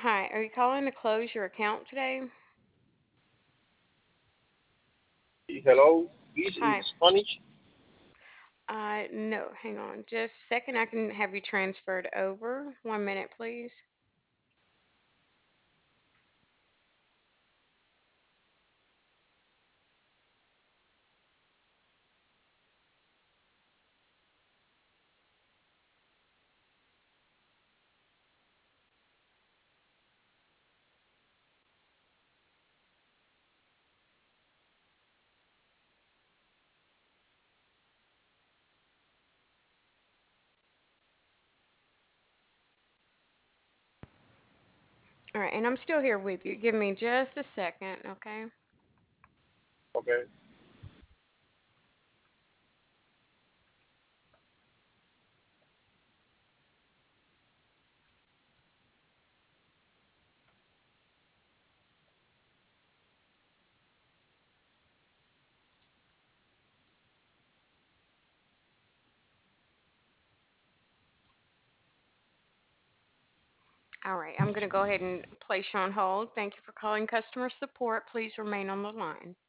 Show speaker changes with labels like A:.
A: Hi, are you calling to close your account today?
B: Hello, this is
A: Hi.
B: Spanish.
A: No, hang on just a second. I can have you transferred over. 1 minute, please. All right, and I'm still here with you. Give me just a second, okay?
B: Okay,
A: All right, I'm going to go ahead and place you on hold. Thank you for calling customer support. Please remain on the line.